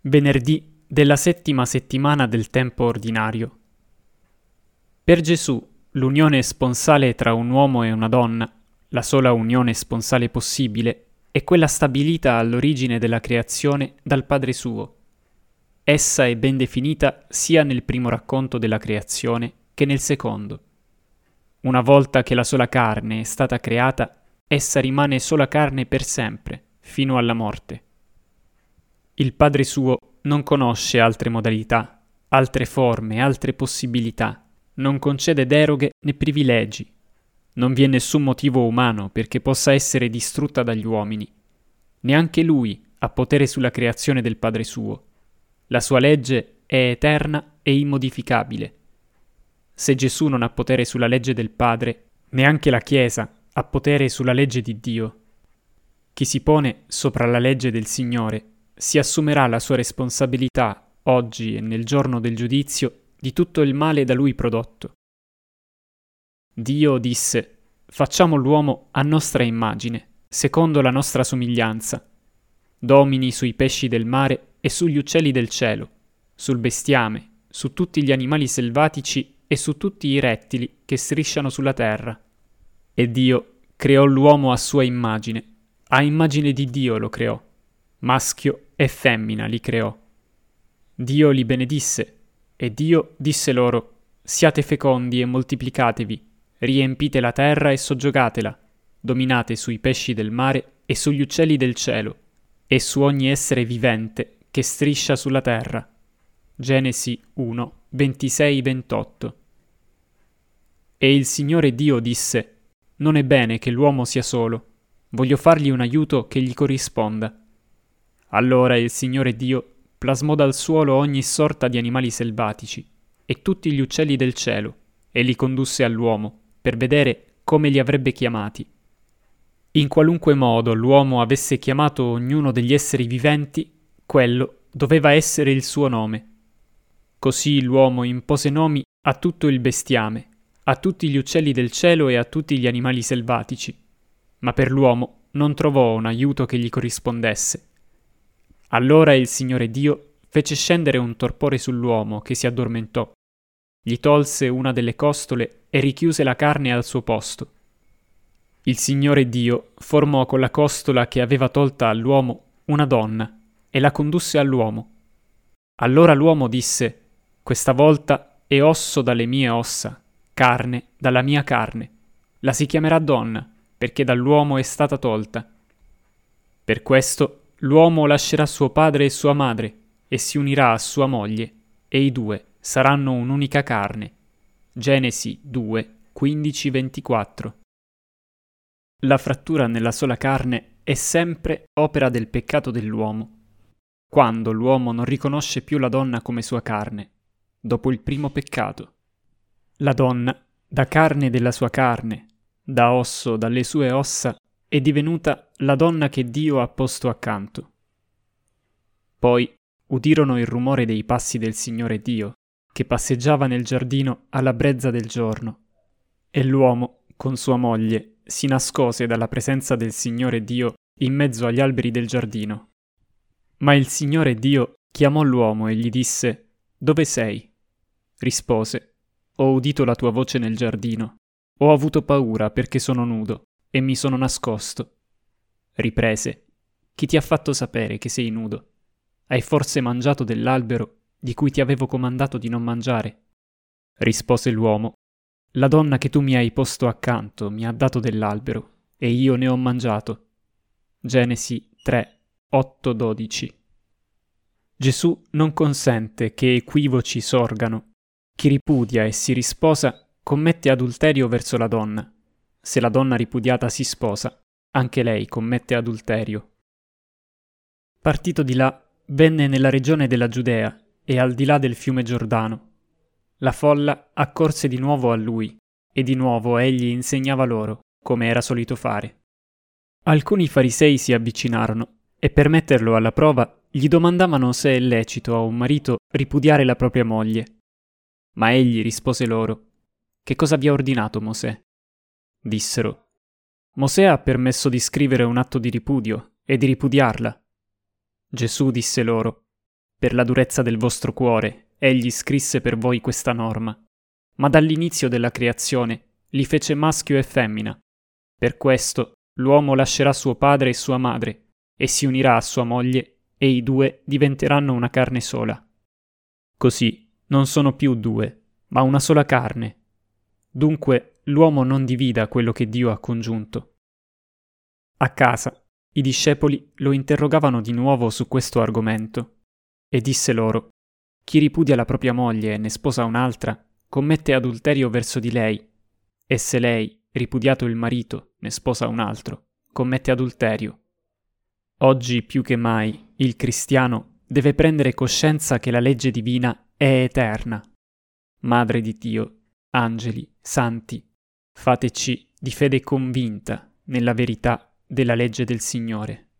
Venerdì della settima settimana del tempo ordinario. Per Gesù, l'unione sponsale tra un uomo e una donna, la sola unione sponsale possibile, è quella stabilita all'origine della creazione dal Padre suo. Essa è ben definita sia nel primo racconto della creazione che nel secondo. Una volta che la sola carne è stata creata, essa rimane sola carne per sempre, fino alla morte. Il Padre suo non conosce altre modalità, altre forme, altre possibilità, non concede deroghe né privilegi. Non vi è nessun motivo umano perché possa essere distrutta dagli uomini. Neanche lui ha potere sulla creazione del Padre suo. La sua legge è eterna e immodificabile. Se Gesù non ha potere sulla legge del Padre, neanche la Chiesa ha potere sulla legge di Dio. Chi si pone sopra la legge del Signore si assumerà la sua responsabilità oggi e nel giorno del giudizio di tutto il male da lui prodotto. Dio disse: «Facciamo l'uomo a nostra immagine, secondo la nostra somiglianza. Domini sui pesci del mare e sugli uccelli del cielo, sul bestiame, su tutti gli animali selvatici e su tutti i rettili che strisciano sulla terra». E Dio creò l'uomo a sua immagine, a immagine di Dio lo creò, maschio e femmina li creò. Dio li benedisse, e Dio disse loro: «Siate fecondi e moltiplicatevi, riempite la terra e soggiogatela, dominate sui pesci del mare e sugli uccelli del cielo, e su ogni essere vivente che striscia sulla terra». Genesi 1, 26-28. E il Signore Dio disse: «Non è bene che l'uomo sia solo, voglio fargli un aiuto che gli corrisponda». Allora il Signore Dio plasmò dal suolo ogni sorta di animali selvatici e tutti gli uccelli del cielo e li condusse all'uomo per vedere come li avrebbe chiamati. In qualunque modo l'uomo avesse chiamato ognuno degli esseri viventi, quello doveva essere il suo nome. Così l'uomo impose nomi a tutto il bestiame, a tutti gli uccelli del cielo e a tutti gli animali selvatici, ma per l'uomo non trovò un aiuto che gli corrispondesse. Allora il Signore Dio fece scendere un torpore sull'uomo che si addormentò. Gli tolse una delle costole e richiuse la carne al suo posto. Il Signore Dio formò con la costola che aveva tolta all'uomo una donna e la condusse all'uomo. Allora l'uomo disse: «Questa volta è osso dalle mie ossa, carne dalla mia carne. La si chiamerà donna, perché dall'uomo è stata tolta». Per questo l'uomo lascerà suo padre e sua madre e si unirà a sua moglie, e i due saranno un'unica carne. Genesi 2, 15-24. La frattura nella sola carne è sempre opera del peccato dell'uomo. Quando l'uomo non riconosce più la donna come sua carne, dopo il primo peccato. La donna, da carne della sua carne, da osso dalle sue ossa, è divenuta la donna che Dio ha posto accanto. Poi udirono il rumore dei passi del Signore Dio, che passeggiava nel giardino alla brezza del giorno. E l'uomo, con sua moglie, si nascose dalla presenza del Signore Dio in mezzo agli alberi del giardino. Ma il Signore Dio chiamò l'uomo e gli disse: «Dove sei?» Rispose: «Ho udito la tua voce nel giardino. Ho avuto paura perché sono nudo e mi sono nascosto». Riprese: «Chi ti ha fatto sapere che sei nudo? Hai forse mangiato dell'albero di cui ti avevo comandato di non mangiare?» Rispose l'uomo: «La donna che tu mi hai posto accanto mi ha dato dell'albero, e io ne ho mangiato». Genesi 3, 8-12. Gesù non consente che equivoci sorgano. Chi ripudia e si risposa commette adulterio verso la donna. Se la donna ripudiata si sposa, anche lei commette adulterio. Partito di là, venne nella regione della Giudea e al di là del fiume Giordano. La folla accorse di nuovo a lui, e di nuovo egli insegnava loro, come era solito fare. Alcuni farisei si avvicinarono e per metterlo alla prova gli domandavano se è lecito a un marito ripudiare la propria moglie. Ma egli rispose loro: «Che cosa vi ha ordinato Mosè?» Dissero: «Mosè ha permesso di scrivere un atto di ripudio e di ripudiarla». Gesù disse loro: per la durezza del vostro cuore, egli scrisse per voi questa norma. Ma dall'inizio della creazione li fece maschio e femmina. Per questo l'uomo lascerà suo padre e sua madre, e si unirà a sua moglie, e i due diventeranno una carne sola. Così non sono più due, ma una sola carne. Dunque l'uomo non divida quello che Dio ha congiunto. A casa, i discepoli lo interrogavano di nuovo su questo argomento, e disse loro: chi ripudia la propria moglie e ne sposa un'altra, commette adulterio verso di lei, e se lei, ripudiato il marito, ne sposa un altro, commette adulterio. Oggi più che mai il cristiano deve prendere coscienza che la legge divina è eterna. Madre di Dio, angeli, santi, fateci di fede convinta nella verità della legge del Signore.